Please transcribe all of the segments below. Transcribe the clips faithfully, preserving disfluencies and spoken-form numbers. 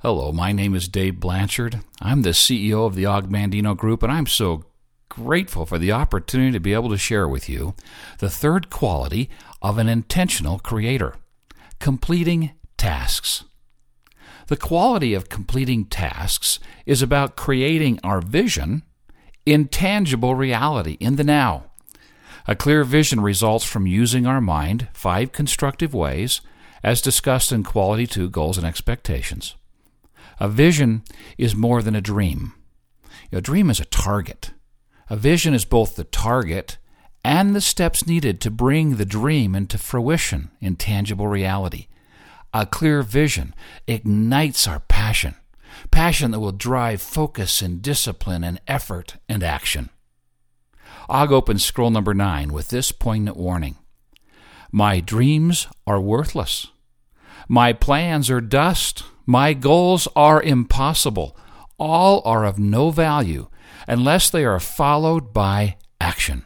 Hello, my name is Dave Blanchard. I'm the C E O of the Og Mandino Group, and I'm so grateful for the opportunity to be able to share with you the third quality of an intentional creator: completing tasks. The quality of completing tasks is about creating our vision in tangible reality, in the now. A clear vision results from using our mind five constructive ways, as discussed in Quality two, Goals and Expectations. A vision is more than a dream. A dream is a target. A vision is both the target and the steps needed to bring the dream into fruition in tangible reality. A clear vision ignites our passion, passion that will drive focus and discipline and effort and action. Og opens scroll number nine with this poignant warning: My dreams are worthless. My plans are dust. My goals are impossible. All are of no value unless they are followed by action.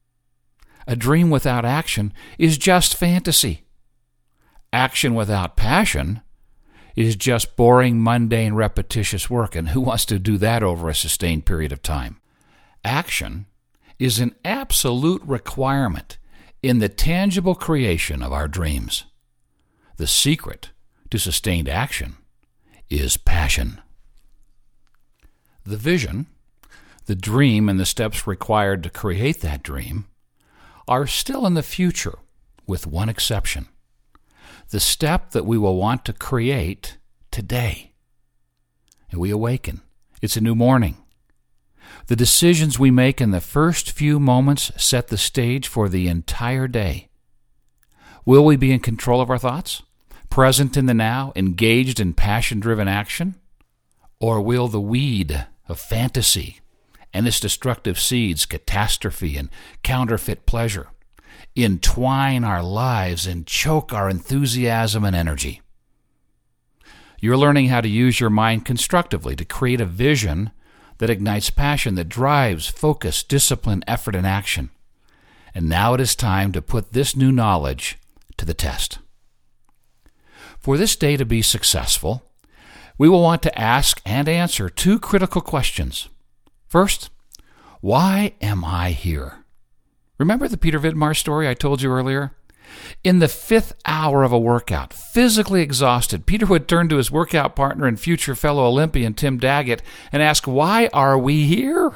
A dream without action is just fantasy. Action without passion is just boring, mundane, repetitious work, and who wants to do that over a sustained period of time? Action is an absolute requirement in the tangible creation of our dreams. The secret to sustained action is passion. The vision, the dream, and the steps required to create that dream are still in the future, with one exception: the step that we will want to create today. And we awaken. It's a new morning. The decisions we make in the first few moments set the stage for the entire day. Will we be in control of our thoughts, present in the now, engaged in passion-driven action? Or will the weed of fantasy and its destructive seeds, catastrophe and counterfeit pleasure, entwine our lives and choke our enthusiasm and energy? You're learning how to use your mind constructively to create a vision that ignites passion, that drives focus, discipline, effort, and action. And now it is time to put this new knowledge to the test. For this day to be successful, we will want to ask and answer two critical questions. First, why am I here? Remember the Peter Vidmar story I told you earlier? In the fifth hour of a workout, physically exhausted, Peter would turn to his workout partner and future fellow Olympian Tim Daggett and ask, "Why are we here?"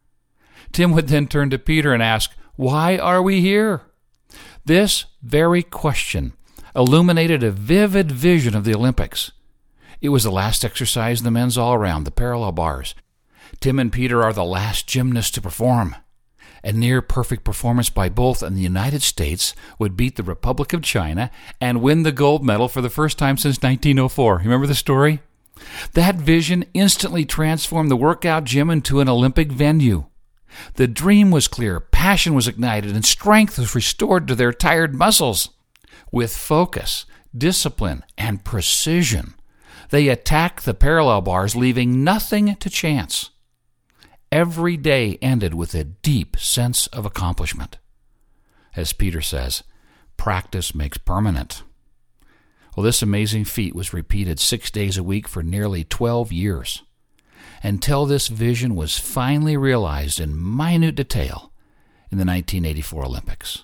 Tim would then turn to Peter and ask, "Why are we here?" This very question illuminated a vivid vision of the Olympics. It was the last exercise in the men's all-around, the parallel bars. Tim and Peter are the last gymnasts to perform. A near-perfect performance by both in the United States would beat the Republic of China and win the gold medal for the first time since nineteen oh four. You remember the story? That vision instantly transformed the workout gym into an Olympic venue. The dream was clear, passion was ignited, and strength was restored to their tired muscles. With focus, discipline, and precision, they attacked the parallel bars, leaving nothing to chance. Every day ended with a deep sense of accomplishment. As Peter says, practice makes permanent. Well, this amazing feat was repeated six days a week for nearly twelve years, until this vision was finally realized in minute detail in the nineteen eighty-four Olympics.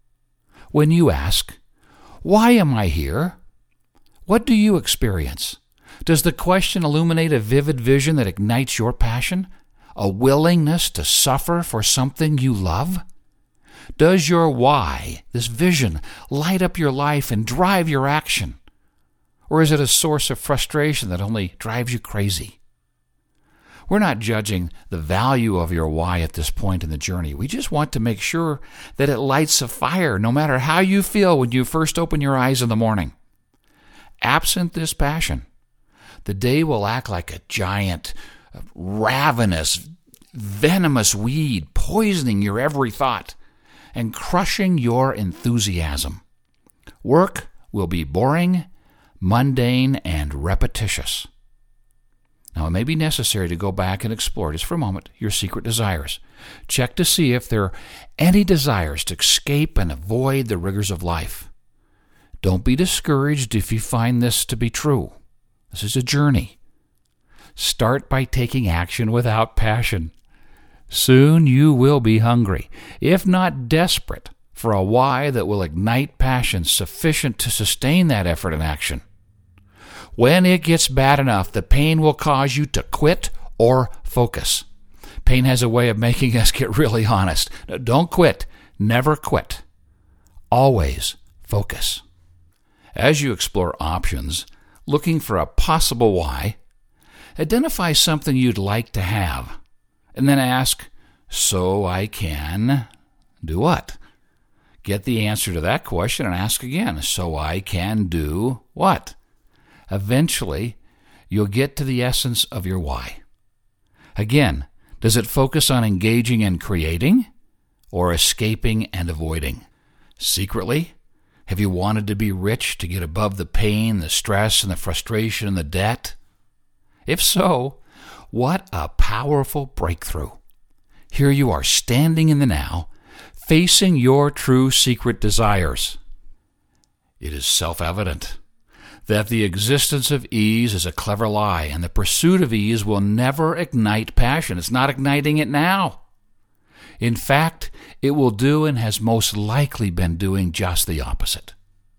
When you ask, "Why am I here?" what do you experience? Does the question illuminate a vivid vision that ignites your passion? A willingness to suffer for something you love? Does your why, this vision, light up your life and drive your action? Or is it a source of frustration that only drives you crazy? We're not judging the value of your why at this point in the journey. We just want to make sure that it lights a fire no matter how you feel when you first open your eyes in the morning. Absent this passion, the day will act like a giant, ravenous, venomous weed, poisoning your every thought and crushing your enthusiasm. Work will be boring, mundane, and repetitious. Now, it may be necessary to go back and explore, just for a moment, your secret desires. Check to see if there are any desires to escape and avoid the rigors of life. Don't be discouraged if you find this to be true. This is a journey. Start by taking action without passion. Soon you will be hungry, if not desperate, for a why that will ignite passion sufficient to sustain that effort and action. When it gets bad enough, the pain will cause you to quit or focus. Pain has a way of making us get really honest. Don't quit. Never quit. Always focus. As you explore options, looking for a possible why, identify something you'd like to have, and then ask, so I can do what? Get the answer to that question and ask again, so I can do what? Eventually, you'll get to the essence of your why. Again, does it focus on engaging and creating, or escaping and avoiding? Secretly, have you wanted to be rich to get above the pain, the stress, and the frustration and the debt? If so, what a powerful breakthrough. Here you are standing in the now, facing your true secret desires. It is self-evident that the existence of ease is a clever lie, and the pursuit of ease will never ignite passion. It's not igniting it now. In fact, it will do and has most likely been doing just the opposite.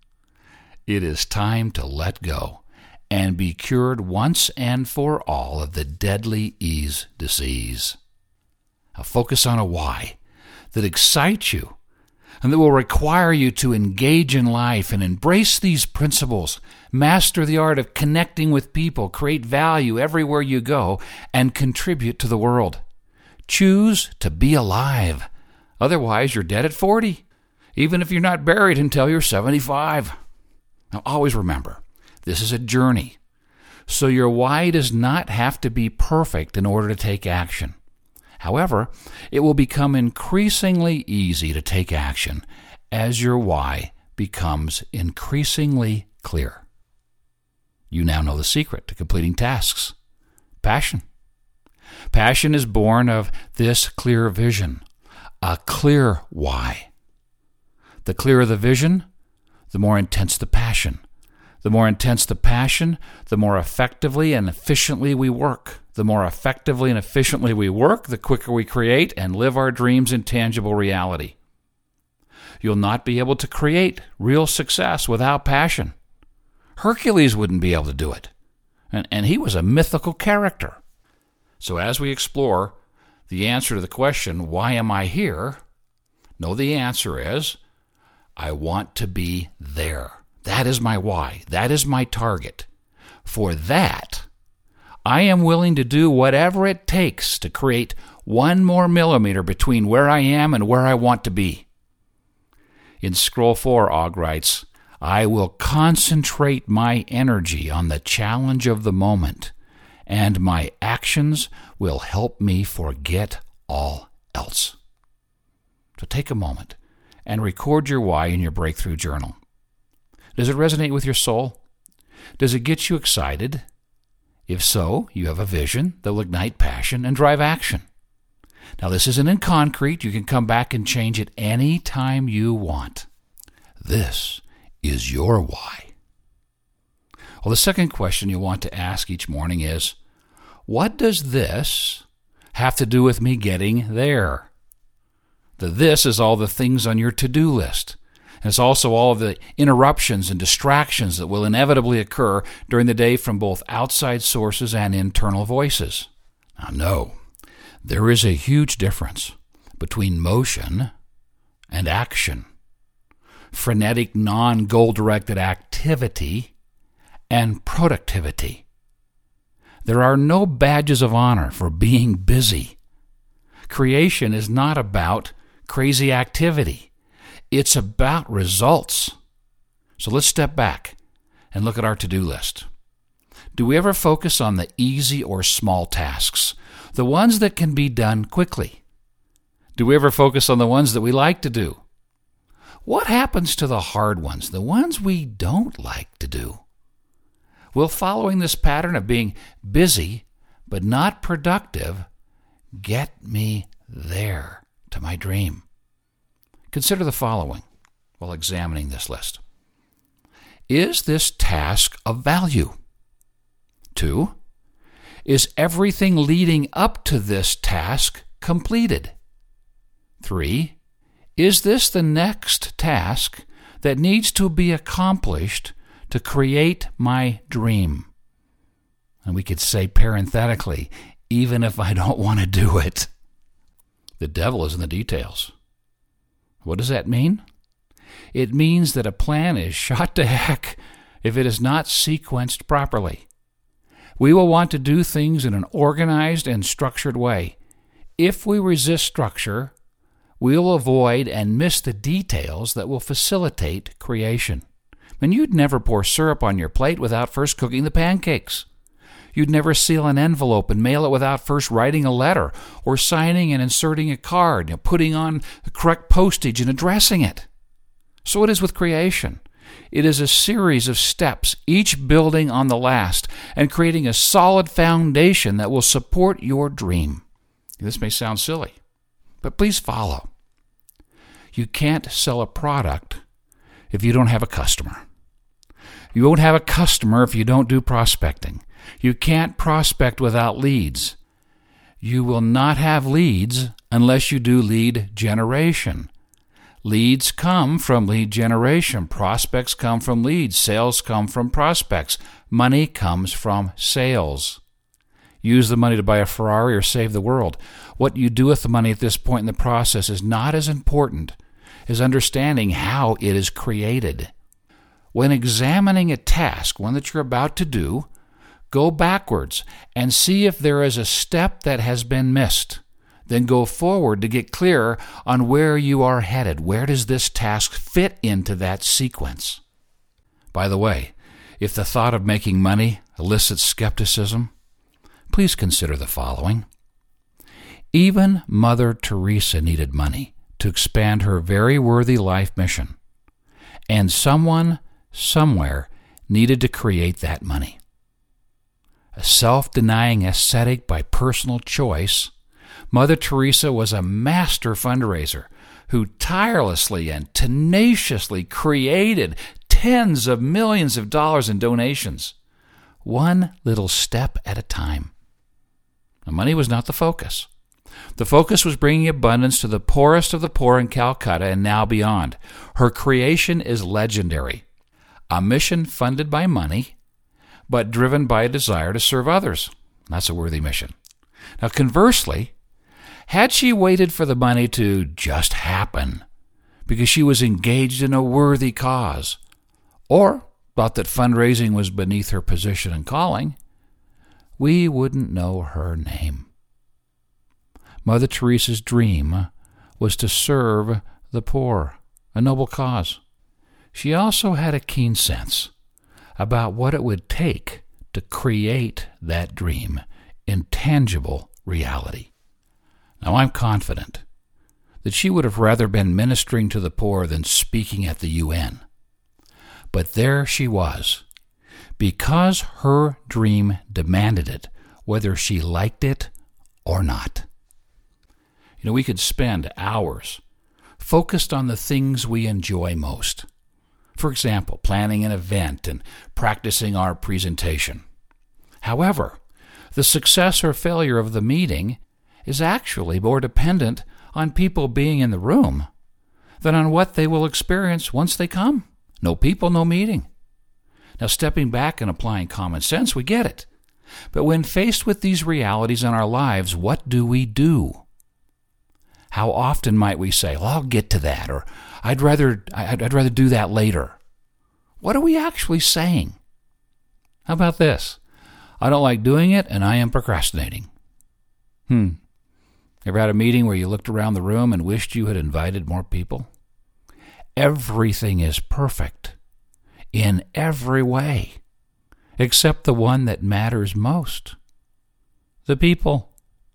It is time to let go and be cured once and for all of the deadly ease disease. Now focus on a why that excites you and that will require you to engage in life and embrace these principles, master the art of connecting with people, create value everywhere you go, and contribute to the world. Choose to be alive. Otherwise, you're dead at forty, even if you're not buried until you're seventy-five. Now, always remember, this is a journey. So your why does not have to be perfect in order to take action. However, it will become increasingly easy to take action as your why becomes increasingly clear. You now know the secret to completing tasks. Passion. Passion is born of this clear vision, a clear why. The clearer the vision, the more intense the passion. The more intense the passion, the more effectively and efficiently we work. The more effectively and efficiently we work, the quicker we create and live our dreams in tangible reality. You'll not be able to create real success without passion. Hercules wouldn't be able to do it, and, and he was a mythical character. So as we explore the answer to the question, why am I here? Know the answer is, I want to be there. That is my why. That is my target. For that, I am willing to do whatever it takes to create one more millimeter between where I am and where I want to be. In Scroll four, Og writes, I will concentrate my energy on the challenge of the moment, and my actions will help me forget all else. So take a moment and record your why in your breakthrough journal. Does it resonate with your soul? Does it get you excited? If so, you have a vision that will ignite passion and drive action. Now, this isn't in concrete. You can come back and change it any time you want. This is your why. Well, the second question you want to ask each morning is, what does this have to do with me getting there? The this is all the things on your to-do list. And it's also all of the interruptions and distractions that will inevitably occur during the day from both outside sources and internal voices. Now, no, there is a huge difference between motion and action, frenetic, non-goal-directed activity, and productivity. There are no badges of honor for being busy. Creation is not about crazy activity. It's about results. So let's step back and look at our to-do list. Do we ever focus on the easy or small tasks, the ones that can be done quickly? Do we ever focus on the ones that we like to do? What happens to the hard ones, the ones we don't like to do? Will following this pattern of being busy but not productive get me there to my dream? Consider the following while examining this list. Is this task of value? Two, Is everything leading up to this task completed? Three, is this the next task that needs to be accomplished to create my dream? And we could say parenthetically, even if I don't want to do it. The devil is in the details. What does that mean? It means that a plan is shot to heck if it is not sequenced properly. We will want to do things in an organized and structured way. If we resist structure, we will avoid and miss the details that will facilitate creation. And you'd never pour syrup on your plate without first cooking the pancakes. You'd never seal an envelope and mail it without first writing a letter or signing and inserting a card, you know, putting on the correct postage and addressing it. So it is with creation. It is a series of steps, each building on the last and creating a solid foundation that will support your dream. This may sound silly, but please follow. You can't sell a product if you don't have a customer. You won't have a customer if you don't do prospecting. You can't prospect without leads. You will not have leads unless you do lead generation. Leads come from lead generation. Prospects come from leads. Sales come from prospects. Money comes from sales. Use the money to buy a Ferrari or save the world. What you do with the money at this point in the process is not as important as understanding how it is created. When examining a task, one that you're about to do, go backwards and see if there is a step that has been missed. Then go forward to get clear on where you are headed. Where does this task fit into that sequence? By the way, if the thought of making money elicits skepticism, please consider the following. Even Mother Teresa needed money to expand her very worthy life mission. And someone, somewhere, needed to create that money. A self-denying ascetic by personal choice, Mother Teresa was a master fundraiser who tirelessly and tenaciously created tens of millions of dollars in donations, one little step at a time. Now, money was not the focus. The focus was bringing abundance to the poorest of the poor in Calcutta and now beyond. Her creation is legendary. A mission funded by money, but driven by a desire to serve others. That's a worthy mission. Now, conversely, had she waited for the money to just happen because she was engaged in a worthy cause, or thought that fundraising was beneath her position and calling, we wouldn't know her name. Mother Teresa's dream was to serve the poor, a noble cause. She also had a keen sense about what it would take to create that dream in tangible reality. Now, I'm confident that she would have rather been ministering to the poor than speaking at the U N. But there she was, because her dream demanded it, whether she liked it or not. You know, we could spend hours focused on the things we enjoy most. For example, planning an event and practicing our presentation. However, the success or failure of the meeting is actually more dependent on people being in the room than on what they will experience once they come. No people, no meeting. Now, stepping back and applying common sense, we get it. But when faced with these realities in our lives, what do we do? How often might we say, well, I'll get to that, or I'd rather, I'd, I'd rather do that later. What are we actually saying? How about this? I don't like doing it, and I am procrastinating. Hmm. Ever had a meeting where you looked around the room and wished you had invited more people? Everything is perfect in every way, except the one that matters most, the people.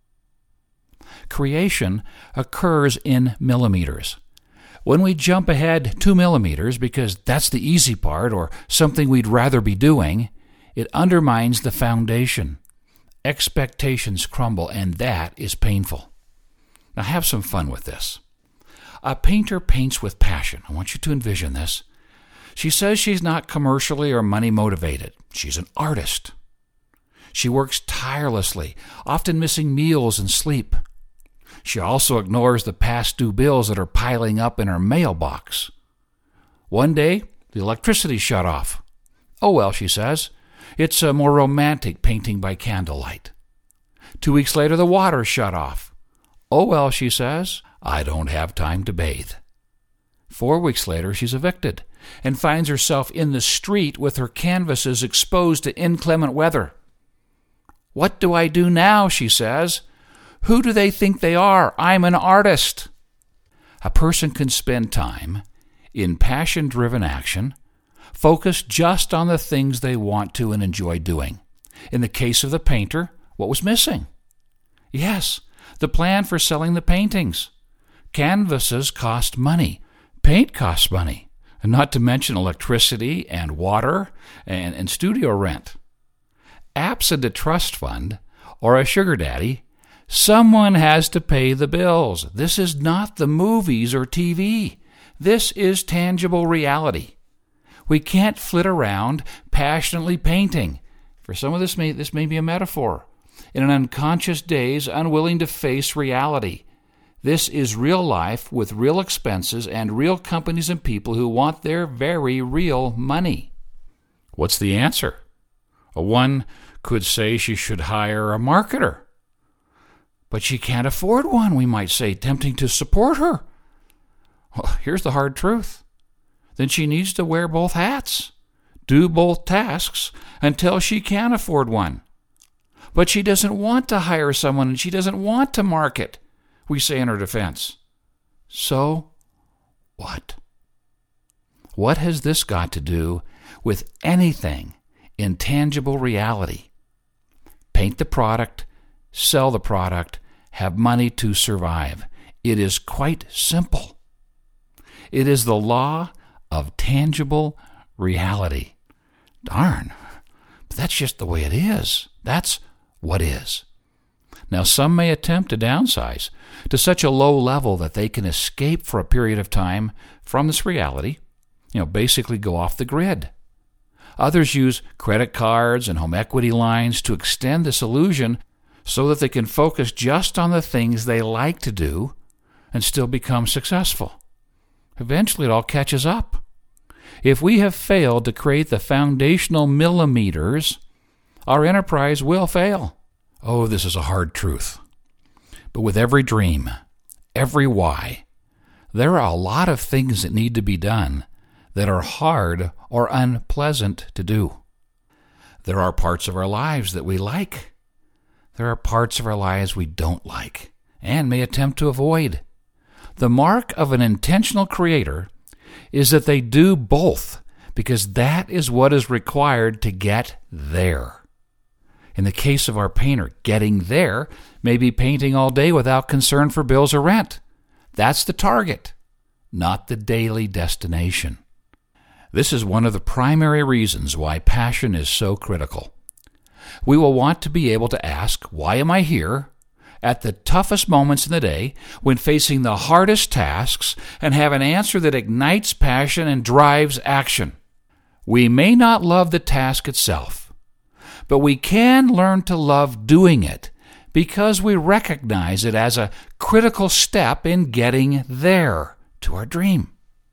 Creation occurs in millimeters. When we jump ahead two millimeters because that's the easy part or something we'd rather be doing, it undermines the foundation. Expectations crumble, and that is painful. Now have some fun with this. A painter paints with passion. I want you to envision this. She says she's not commercially or money motivated. She's an artist. She works tirelessly, often missing meals and sleep. She also ignores the past due bills that are piling up in her mailbox. One day, the electricity shut off. Oh well, she says, it's a more romantic painting by candlelight. Two weeks later, the water shut off. Oh well, she says, I don't have time to bathe. Four weeks later, she's evicted and finds herself in the street with her canvases exposed to inclement weather. What do I do now, she says. Who do they think they are? I'm an artist. A person can spend time in passion-driven action, focused just on the things they want to and enjoy doing. In the case of the painter, what was missing? Yes, the plan for selling the paintings. Canvases cost money. Paint costs money, and not to mention electricity and water and, and studio rent. Absent a trust fund or a sugar daddy, someone has to pay the bills. This is not the movies or T V. This is tangible reality. We can't flit around passionately painting. For some of this may, this may be a metaphor. In an unconscious daze, unwilling to face reality. This is real life with real expenses and real companies and people who want their very real money. What's the answer? One could say she should hire a marketer. But she can't afford one, we might say, tempting to support her. Well, here's the hard truth. Then she needs to wear both hats, do both tasks, until she can afford one. But she doesn't want to hire someone, and she doesn't want to market, we say in her defense. So, what? What has this got to do with anything in tangible reality? Paint the product, sell the product, have money to survive. It is quite simple. It is the law of tangible reality. Darn, but that's just the way it is. That's what is. Now, some may attempt to downsize to such a low level that they can escape for a period of time from this reality, you know, basically go off the grid. Others use credit cards and home equity lines to extend this illusion so that they can focus just on the things they like to do and still become successful. Eventually, it all catches up. If we have failed to create the foundational millimeters, our enterprise will fail. Oh, this is a hard truth. But with every dream, every why, there are a lot of things that need to be done that are hard or unpleasant to do. There are parts of our lives that we like. There are parts of our lives we don't like and may attempt to avoid. The mark of an intentional creator is that they do both, because that is what is required to get there. In the case of our painter, getting there may be painting all day without concern for bills or rent. That's the target, not the daily destination. This is one of the primary reasons why passion is so critical. We will want to be able to ask, why am I here? At the toughest moments in the day, when facing the hardest tasks, and have an answer that ignites passion and drives action. We may not love the task itself, but we can learn to love doing it because we recognize it as a critical step in getting there to our dream.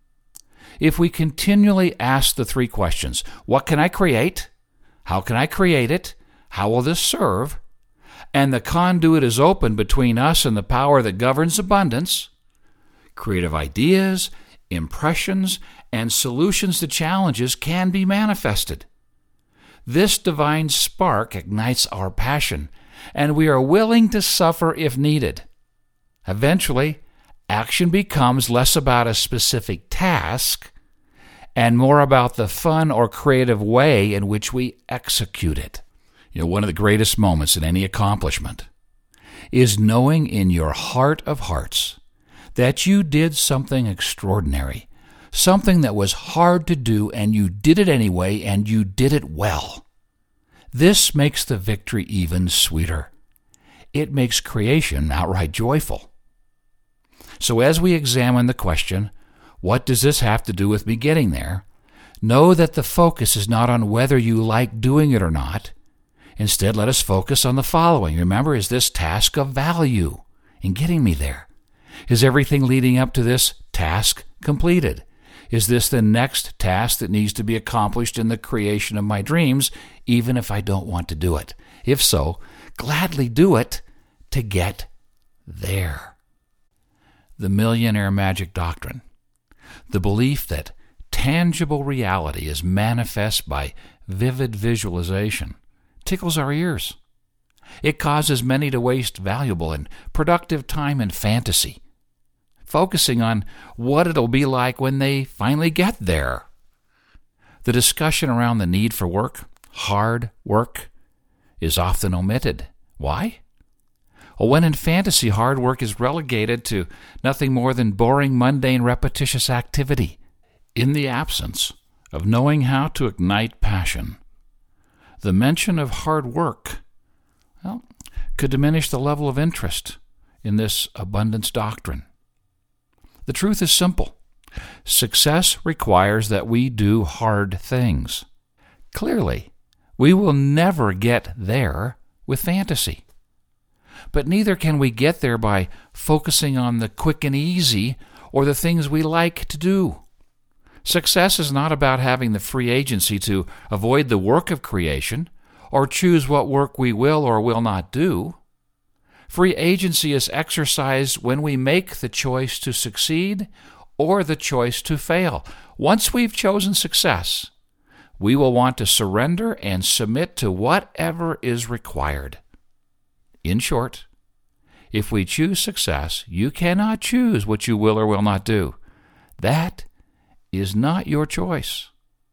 If we continually ask the three questions, what can I create? How can I create it? How will this serve? And the conduit is open between us and the power that governs abundance, creative ideas, impressions, and solutions to challenges can be manifested. This divine spark ignites our passion, and we are willing to suffer if needed. Eventually, action becomes less about a specific task and more about the fun or creative way in which we execute it. You know, one of the greatest moments in any accomplishment is knowing in your heart of hearts that you did something extraordinary, something that was hard to do, and you did it anyway, and you did it well. This makes the victory even sweeter. It makes creation outright joyful. So as we examine the question, what does this have to do with me getting there? Know that the focus is not on whether you like doing it or not. Instead, let us focus on the following. Remember, is this task of value in getting me there? Is everything leading up to this task completed? Is this the next task that needs to be accomplished in the creation of my dreams, even if I don't want to do it? If so, gladly do it to get there. The Millionaire Magic Doctrine. The belief that tangible reality is manifest by vivid visualization tickles our ears. It causes many to waste valuable and productive time in fantasy, focusing on what it'll be like when they finally get there. The discussion around the need for work, hard work, is often omitted. Why? Well, when in fantasy, hard work is relegated to nothing more than boring, mundane, repetitious activity. In the absence of knowing how to ignite passion, the mention of hard work, well, could diminish the level of interest in this abundance doctrine. The truth is simple. Success requires that we do hard things. Clearly, we will never get there with fantasy. But neither can we get there by focusing on the quick and easy or the things we like to do. Success is not about having the free agency to avoid the work of creation or choose what work we will or will not do. Free agency is exercised when we make the choice to succeed or the choice to fail. Once we've chosen success, we will want to surrender and submit to whatever is required. In short, if we choose success, you cannot choose what you will or will not do. That is not your choice.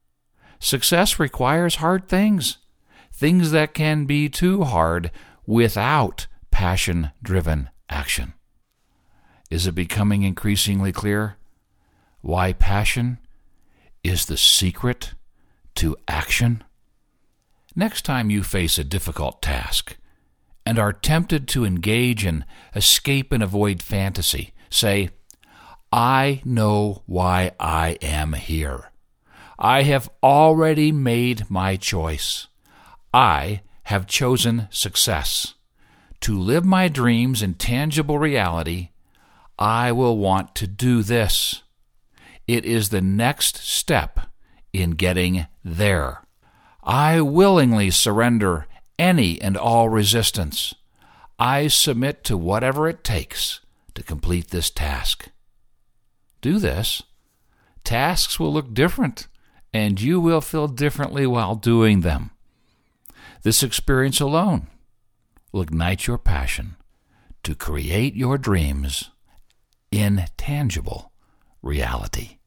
Success requires hard things, things that can be too hard without passion-driven action. Is it becoming increasingly clear why passion is the secret to action? Next time you face a difficult task and are tempted to engage in escape and avoid fantasy, say, I know why I am here. I have already made my choice. I have chosen success. To live my dreams in tangible reality, I will want to do this. It is the next step in getting there. I willingly surrender any and all resistance. I submit to whatever it takes to complete this task. Do this. Tasks will look different, and you will feel differently while doing them. This experience alone will ignite your passion to create your dreams in tangible reality.